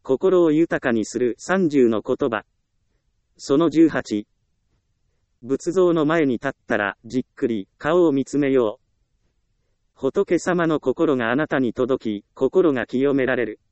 心を豊かにする30の言葉。その18。仏像の前に立ったら、じっくり、顔を見つめよう。仏様の心があなたに届き、心が清められる。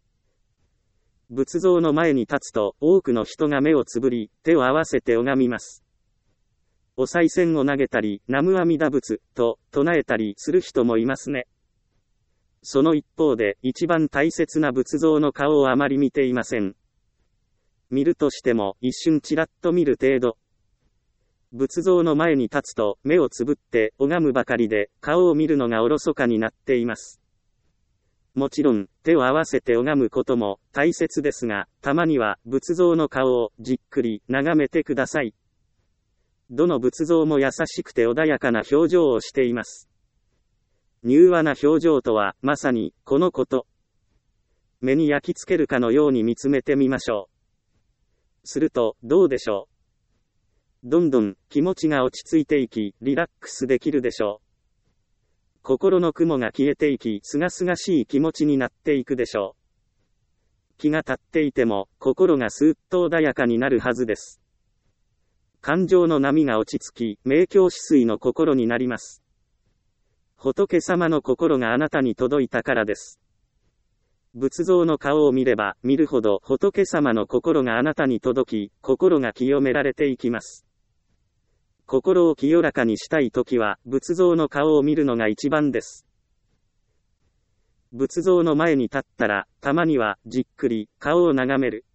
仏像の前に立つと、多くの人が目をつぶり、手を合わせて拝みます。お賽銭を投げたり、南無阿弥陀仏、と唱えたりする人もいますね。その一方で、一番大切な仏像の顔をあまり見ていません。見るとしても、一瞬ちらっと見る程度。仏像の前に立つと、目をつぶって拝むばかりで、顔を見るのがおろそかになっています。もちろん、手を合わせて拝むことも大切ですが、たまには仏像の顔をじっくり眺めてください。どの仏像も優しくて穏やかな表情をしています。柔和な表情とは、まさに、このこと。目に焼き付けるかのように見つめてみましょう。すると、どうでしょう。どんどん、気持ちが落ち着いていき、リラックスできるでしょう。心の雲が消えていき、すがすがしい気持ちになっていくでしょう。気が立っていても、心がスーッと穏やかになるはずです。感情の波が落ち着き、明鏡止水の心になります。仏様の心があなたに届いたからです。仏像の顔を見れば、見るほど仏様の心があなたに届き、心が清められていきます。心を清らかにしたいときは、仏像の顔を見るのが一番です。仏像の前に立ったら、たまには、じっくり、顔を眺める。